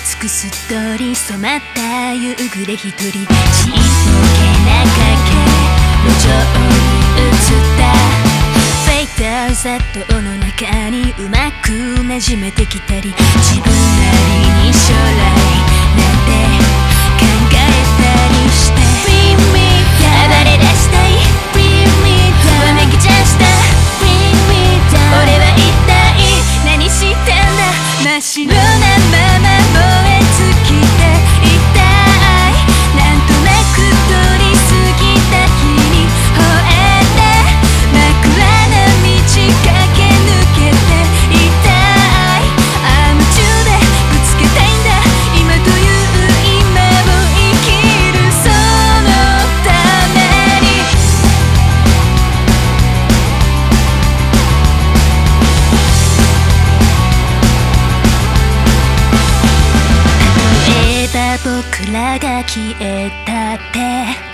くすっとり染まった夕暮れ一人、ちっぽけな影路上に映ったフェイターザットの中にうまく馴染めてきたり、自分なりに将来なんて考えたりして、暴れ出したいわめき散らした俺は一体何してんだ、真っ白なまま燃え尽きていたい、なんとなく通り過ぎた日に吠えて真っ暗な道駆け抜けていたい、夢中でぶつけたいんだ今という今を生きる、そのために例えば僕らが消えたって